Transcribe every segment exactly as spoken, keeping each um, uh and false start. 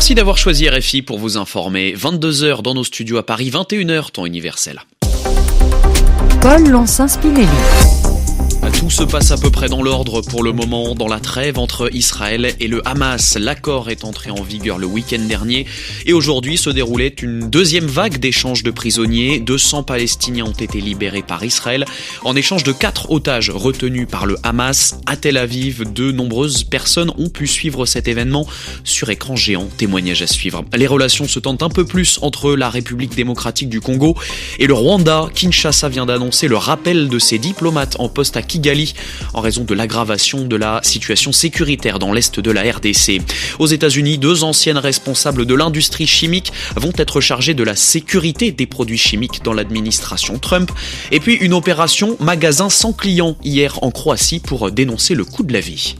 Merci d'avoir choisi R F I pour vous informer. vingt-deux heures dans nos studios à Paris, vingt et une heures temps universel. Paul Lonsin-Spinelli. Tout se passe à peu près dans l'ordre pour le moment dans la trêve entre Israël et le Hamas. L'accord est entré en vigueur le week-end dernier et aujourd'hui se déroulait une deuxième vague d'échanges de prisonniers. deux cents Palestiniens ont été libérés par Israël en échange de quatre otages retenus par le Hamas. À Tel Aviv, de nombreuses personnes ont pu suivre cet événement sur écran géant. Témoignage à suivre. Les relations se tendent un peu plus entre la République démocratique du Congo et le Rwanda. Kinshasa vient d'annoncer le rappel de ses diplomates en poste à Kigali en raison de l'aggravation de la situation sécuritaire dans l'est de la R D C. Aux États-Unis, deux anciennes responsables de l'industrie chimique vont être chargées de la sécurité des produits chimiques dans l'administration Trump. Et puis une opération magasin sans clients hier en Croatie pour dénoncer le coût de la vie.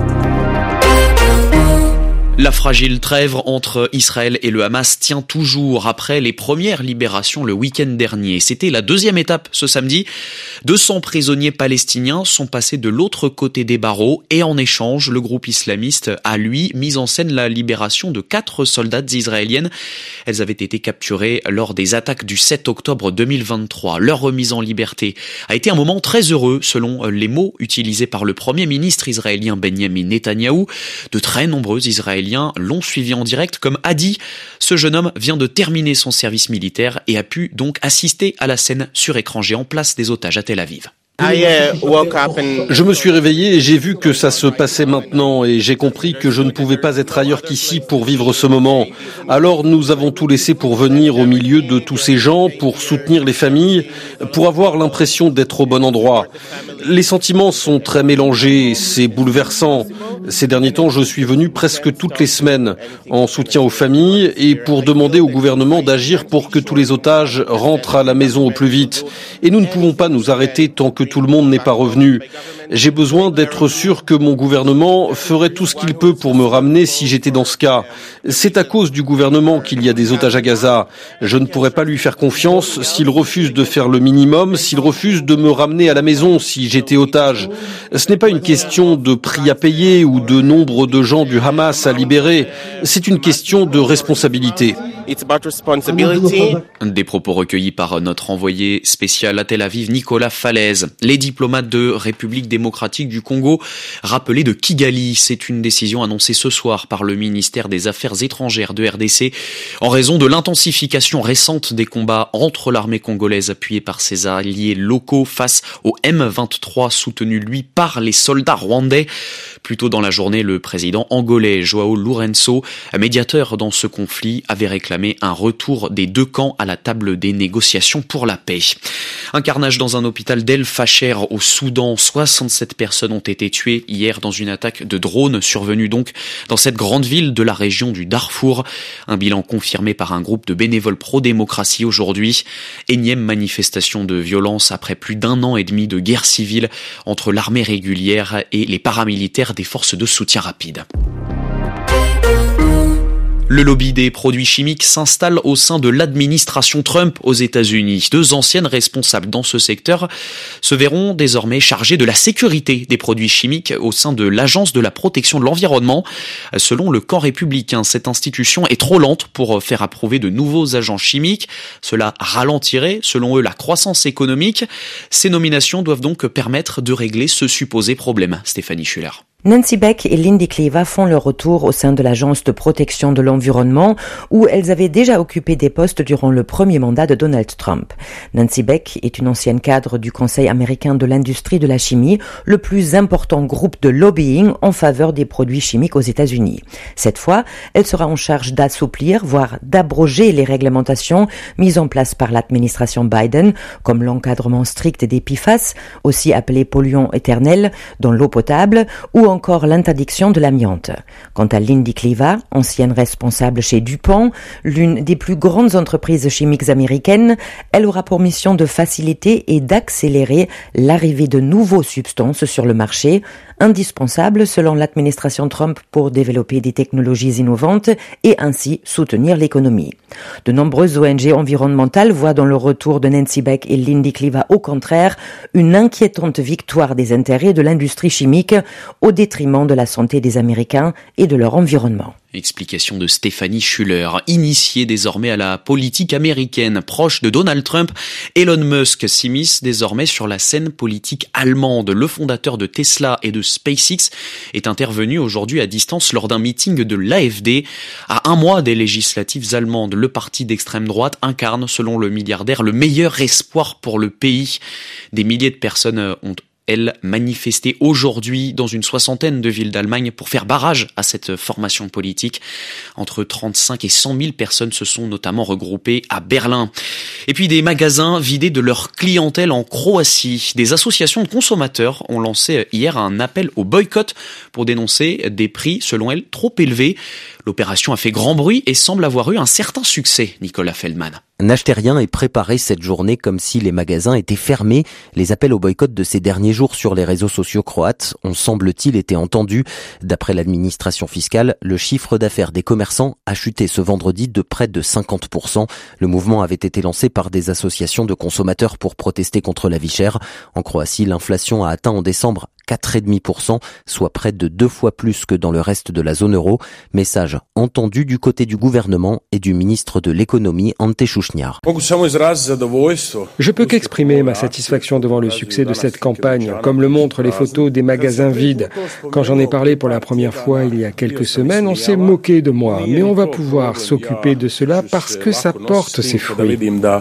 La fragile trêve entre Israël et le Hamas tient toujours après les premières libérations le week-end dernier. C'était la deuxième étape ce samedi. deux cents prisonniers palestiniens sont passés de l'autre côté des barreaux et en échange, le groupe islamiste a lui mis en scène la libération de quatre soldates israéliennes. Elles avaient été capturées lors des attaques du sept octobre deux mille vingt-trois. Leur remise en liberté a été un moment très heureux selon les mots utilisés par le premier ministre israélien Benjamin Netanyahou. De très nombreux Israéliens l'ont suivi en direct comme Hadi. Ce jeune homme vient de terminer son service militaire et a pu donc assister à la scène sur écran géant place des otages à Tel Aviv. Je me suis réveillé et j'ai vu que ça se passait maintenant et j'ai compris que je ne pouvais pas être ailleurs qu'ici pour vivre ce moment. Alors nous avons tout laissé pour venir au milieu de tous ces gens, pour soutenir les familles, pour avoir l'impression d'être au bon endroit. Les sentiments sont très mélangés, c'est bouleversant. Ces derniers temps, je suis venu presque toutes les semaines en soutien aux familles et pour demander au gouvernement d'agir pour que tous les otages rentrent à la maison au plus vite. Et nous ne pouvons pas nous arrêter tant que tout le monde n'est pas revenu. J'ai besoin d'être sûr que mon gouvernement ferait tout ce qu'il peut pour me ramener si j'étais dans ce cas. C'est à cause du gouvernement qu'il y a des otages à Gaza. Je ne pourrais pas lui faire confiance s'il refuse de faire le minimum, s'il refuse de me ramener à la maison si j'étais otage. Ce n'est pas une question de prix à payer ou de nombre de gens du Hamas à libérer. C'est une question de responsabilité. Des propos recueillis par notre envoyé spécial à Tel Aviv, Nicolas Falaise. Les diplomates de République démocratique du Congo rappelés de Kigali. C'est une décision annoncée ce soir par le ministère des Affaires étrangères de R D C en raison de l'intensification récente des combats entre l'armée congolaise appuyée par ses alliés locaux face au M vingt-trois soutenu lui par les soldats rwandais. Plus tôt dans la journée, le président angolais João Lourenço, médiateur dans ce conflit, avait réclamé un retour des deux camps à la table des négociations pour la paix. Un carnage dans un hôpital d'El Fasher au Soudan. soixante-sept personnes ont été tuées hier dans une attaque de drone survenue donc dans cette grande ville de la région du Darfour. Un bilan confirmé par un groupe de bénévoles pro-démocratie aujourd'hui. Énième manifestation de violence après plus d'un an et demi de guerre civile entre l'armée régulière et les paramilitaires des forces de soutien rapide. Le lobby des produits chimiques s'installe au sein de l'administration Trump aux États-Unis. Deux anciennes responsables dans ce secteur se verront désormais chargées de la sécurité des produits chimiques au sein de l'Agence de la protection de l'environnement. Selon le camp républicain, cette institution est trop lente pour faire approuver de nouveaux agents chimiques. Cela ralentirait, selon eux, la croissance économique. Ces nominations doivent donc permettre de régler ce supposé problème. Stéphanie Schuller. Nancy Beck et Lindy Cleva font leur retour au sein de l'Agence de protection de l'environnement où elles avaient déjà occupé des postes durant le premier mandat de Donald Trump. Nancy Beck est une ancienne cadre du Conseil américain de l'industrie de la chimie, le plus important groupe de lobbying en faveur des produits chimiques aux États-Unis. Cette fois, elle sera en charge d'assouplir, voire d'abroger les réglementations mises en place par l'administration Biden, comme l'encadrement strict des P F A S, aussi appelés polluants éternels, dans l'eau potable, ou encore l'interdiction de l'amiante. Quant à Lindy Cleva, ancienne responsable chez DuPont, l'une des plus grandes entreprises chimiques américaines, elle aura pour mission de faciliter et d'accélérer l'arrivée de nouveaux substances sur le marché, indispensables selon l'administration Trump pour développer des technologies innovantes et ainsi soutenir l'économie. De nombreuses O N G environnementales voient dans le retour de Nancy Beck et Lindy Cleva au contraire une inquiétante victoire des intérêts de l'industrie chimique au détriment de la santé des Américains et de leur environnement. Explication de Stéphanie Schuller. Initié désormais à la politique américaine, proche de Donald Trump, Elon Musk s'immisce désormais sur la scène politique allemande. Le fondateur de Tesla et de SpaceX est intervenu aujourd'hui à distance lors d'un meeting de l'A F D. À un mois des législatives allemandes, le parti d'extrême droite incarne, selon le milliardaire, le meilleur espoir pour le pays. Des milliers de personnes ont elle manifestait aujourd'hui dans une soixantaine de villes d'Allemagne pour faire barrage à cette formation politique. Entre trente-cinq et cent mille personnes se sont notamment regroupées à Berlin. Et puis des magasins vidés de leur clientèle en Croatie. Des associations de consommateurs ont lancé hier un appel au boycott pour dénoncer des prix, selon elles, trop élevés. L'opération a fait grand bruit et semble avoir eu un certain succès, Nicolas Feldman. N'achetez rien et préparez cette journée comme si les magasins étaient fermés. Les appels au boycott de ces derniers jours sur les réseaux sociaux croates ont, semble-t-il, été entendus. D'après l'administration fiscale, le chiffre d'affaires des commerçants a chuté ce vendredi de près de cinquante pour cent. Le mouvement avait été lancé par des associations de consommateurs pour protester contre la vie chère. En Croatie, l'inflation a atteint en décembre quatre virgule cinq pour cent, soit près de deux fois plus que dans le reste de la zone euro. Message entendu du côté du gouvernement et du ministre de l'économie, Ante Šušnjar. Je peux qu'exprimer ma satisfaction devant le succès de cette campagne, comme le montrent les photos des magasins vides. Quand j'en ai parlé pour la première fois il y a quelques semaines, on s'est moqué de moi, mais on va pouvoir s'occuper de cela parce que ça porte ses fruits.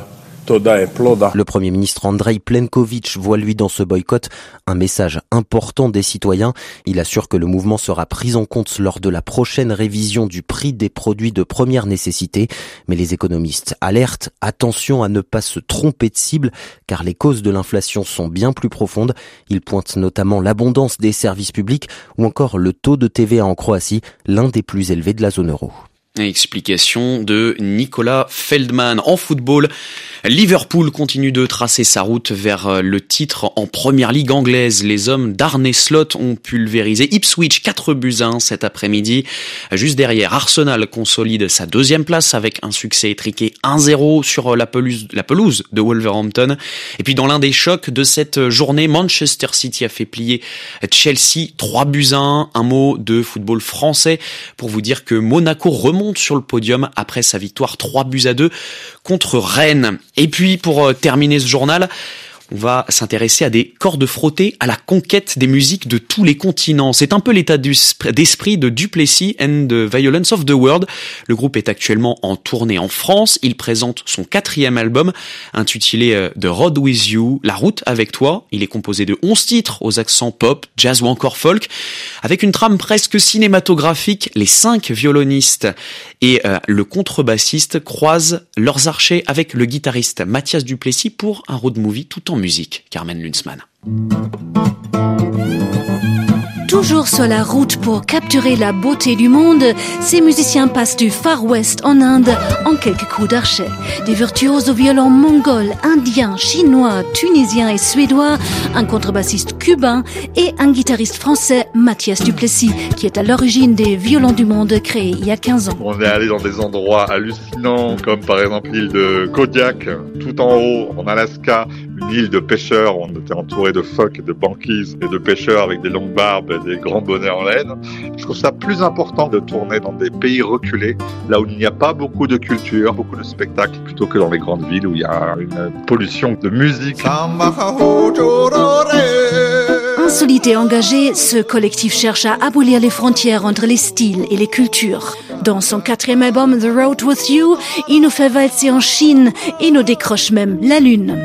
Le Premier ministre Andrej Plenković voit lui dans ce boycott un message important des citoyens. Il assure que le mouvement sera pris en compte lors de la prochaine révision du prix des produits de première nécessité. Mais les économistes alertent, attention à ne pas se tromper de cible car les causes de l'inflation sont bien plus profondes. Ils pointent notamment l'abondance des services publics ou encore le taux de T V A en Croatie, l'un des plus élevés de la zone euro. Explication de Nicolas Feldman. En football, Liverpool continue de tracer sa route vers le titre en première ligue anglaise. Les hommes d'Arne Slot ont pulvérisé Ipswich quatre buts à un cet après-midi. Juste derrière, Arsenal consolide sa deuxième place avec un succès étriqué un zéro sur la pelouse, la pelouse de Wolverhampton. Et puis dans l'un des chocs de cette journée, Manchester City a fait plier Chelsea trois buts à un. Un mot de football français pour vous dire que Monaco remonte sur le podium après sa victoire trois buts à deux contre Rennes. Et puis pour terminer ce journal, on va s'intéresser à des cordes frottées à la conquête des musiques de tous les continents. C'est un peu l'état d'esprit de Duplessis and the Violence of the World. Le groupe est actuellement en tournée en France. Il présente son quatrième album intitulé The Road With You, La Route avec toi. Il est composé de onze titres aux accents pop, jazz ou encore folk. Avec une trame presque cinématographique, les cinq violonistes et euh, le contrebassiste croisent leurs archers avec le guitariste Mathias Duplessis pour un road movie tout en musique. Carmen Lunzmann. Toujours sur la route pour capturer la beauté du monde, ces musiciens passent du Far West en Inde en quelques coups d'archet. Des virtuoses au violon mongols, indiens, chinois, tunisiens et suédois, un contrebassiste cubain et un guitariste français, Mathias Duplessis, qui est à l'origine des violons du monde créés il y a quinze ans. On est allé dans des endroits hallucinants, comme par exemple l'île de Kodiak, tout en haut, en Alaska, une île de pêcheurs. On était entouré de phoques, de banquises et de pêcheurs avec des longues barbes et des grands bonnets en laine. Je trouve ça plus important de tourner dans des pays reculés, là où il n'y a pas beaucoup de culture, beaucoup de spectacles, plutôt que dans les grandes villes où il y a une pollution de musique. Insolite et engagé, ce collectif cherche à abolir les frontières entre les styles et les cultures. Dans son quatrième album The Road With You, il nous fait valser en Chine et nous décroche même la lune.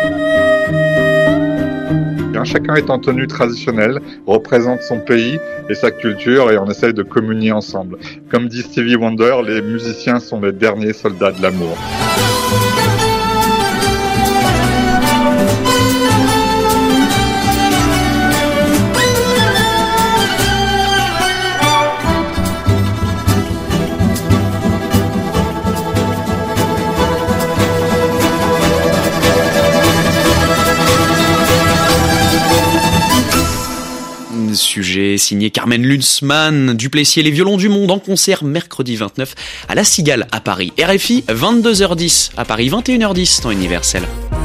Chacun est en tenue traditionnelle, représente son pays et sa culture et on essaye de communier ensemble. Comme dit Stevie Wonder, les musiciens sont les derniers soldats de l'amour. Sujet signé Carmen Lunzmann. Duplessis et les violons du monde en concert mercredi vingt-neuf à La Cigale à Paris. R F I vingt-deux heures dix à Paris, vingt et une heures dix temps universel.